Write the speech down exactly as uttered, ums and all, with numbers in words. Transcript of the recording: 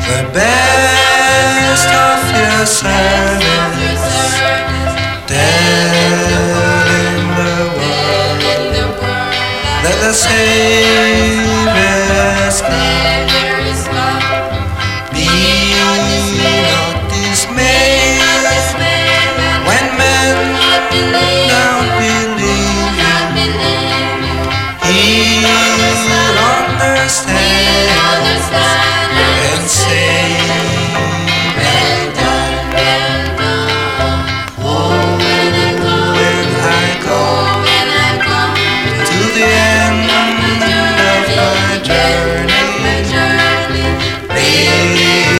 the best of your service, telling the world that the Savior's come.